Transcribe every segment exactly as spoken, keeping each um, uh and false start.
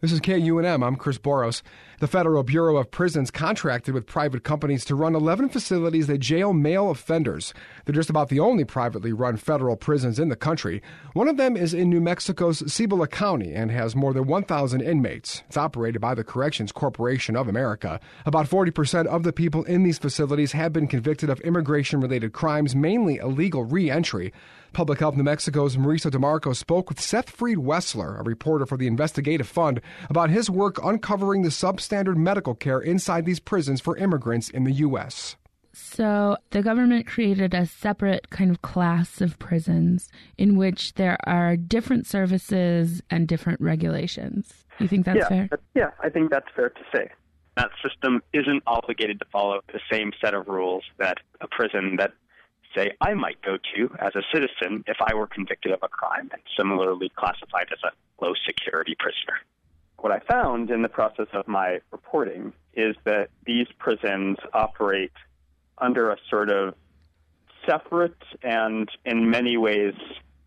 This is K U N M. I'm Chris Boros. The Federal Bureau of Prisons contracted with private companies to run eleven facilities that jail male offenders. They're just about the only privately run federal prisons in the country. One of them is in New Mexico's Cibola County and has more than one thousand inmates. It's operated by the Corrections Corporation of America. About forty percent of the people in these facilities have been convicted of immigration-related crimes, mainly illegal re-entry. Public Health New Mexico's Marisa DeMarco spoke with Seth Freed Wessler, a reporter for the Investigative Fund, about his work uncovering the substandard medical care inside these prisons for immigrants in the U S. So the government created a separate kind of class of prisons in which there are different services and different regulations. You think that's yeah, fair? Yeah, I think that's fair to say. That system isn't obligated to follow the same set of rules that a prison that, say, I might go to as a citizen if I were convicted of a crime and similarly classified as a low-security prisoner. What I found in the process of my reporting is that these prisons operate under a sort of separate and, in many ways,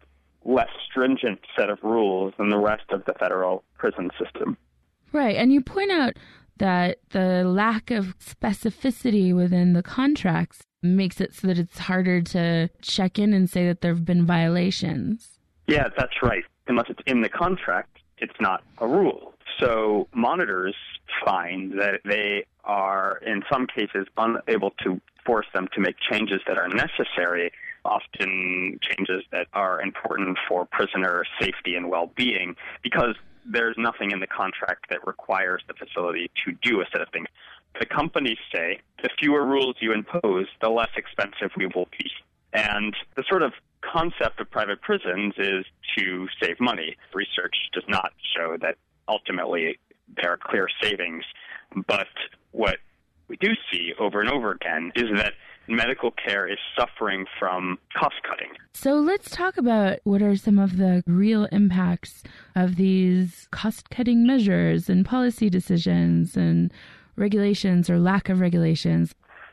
less stringent set of rules than the rest of the federal prison system. Right, and you point out that the lack of specificity within the contracts makes it so that it's harder to check in and say that there have been violations. Yeah, that's right. Unless it's in the contract, it's not a rule. So monitors find that they are, in some cases, unable to force them to make changes that are necessary, often changes that are important for prisoner safety and well-being, because there's nothing in the contract that requires the facility to do a set of things. The companies say the fewer rules you impose, the less expensive we will be. And the sort of concept of private prisons is to save money. Research does not show that ultimately there are clear savings. But what we do see over and over again is that medical care is suffering from cost-cutting. So let's talk about what are some of the real impacts of these cost-cutting measures and policy decisions and regulations or lack of regulations.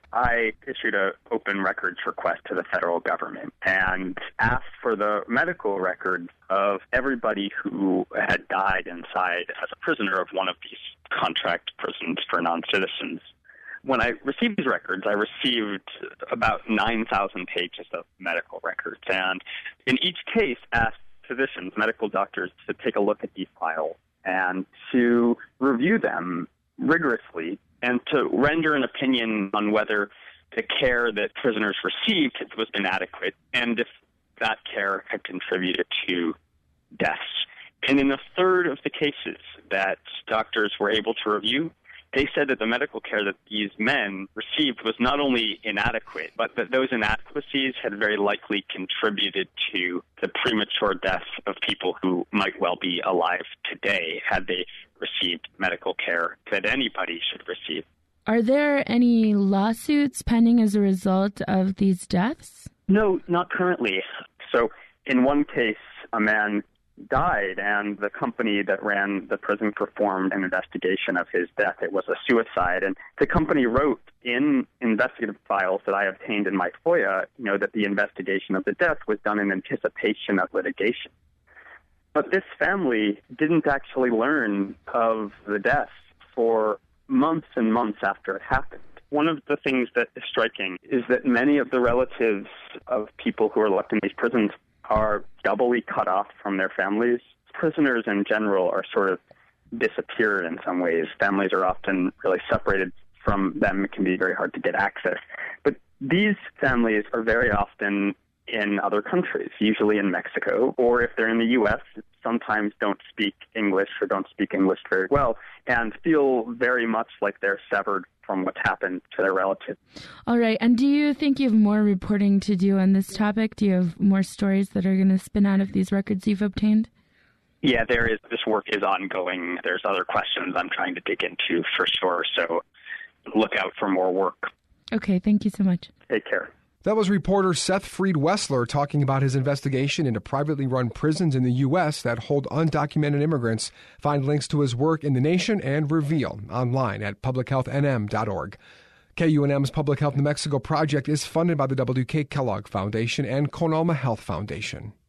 I issued an open records request to the federal government and asked for the medical records of everybody who had died inside as a prisoner of one of these contract prisons for non-citizens. When I received these records, I received about nine thousand pages of medical records, and in each case asked physicians, medical doctors, to take a look at these files and to review them rigorously and to render an opinion on whether the care that prisoners received was inadequate and if that care had contributed to deaths. And in a third of the cases that doctors were able to review, they said that the medical care that these men received was not only inadequate, but that those inadequacies had very likely contributed to the premature death of people who might well be alive today had they received medical care that anybody should receive. Are there any lawsuits pending as a result of these deaths? No, not currently. So in one case, a man died, and the company that ran the prison performed an investigation of his death. It was a suicide, and the company wrote in investigative files that I obtained in my FOIA, you know, that the investigation of the death was done in anticipation of litigation. But this family didn't actually learn of the death for months and months after it happened. One of the things that is striking is that many of the relatives of people who are left in these prisons are doubly cut off from their families. Prisoners in general are sort of disappeared in some ways. Families are often really separated from them. It can be very hard to get access. But these families are very often in other countries, usually in Mexico, or if they're in the U S, sometimes don't speak English or don't speak English very well and feel very much like they're severed from what's happened to their relatives. All right. And do you think you have more reporting to do on this topic? Do you have more stories that are going to spin out of these records you've obtained? Yeah, there is. This work is ongoing. There's other questions I'm trying to dig into for sure. So look out for more work. Okay. Thank you so much. Take care. That was reporter Seth Freed Wessler talking about his investigation into privately run prisons in the U S that hold undocumented immigrants. Find links to his work in The Nation and Reveal online at public health n m dot org. K U N M's Public Health New Mexico project is funded by the W K Kellogg Foundation and Conalma Health Foundation.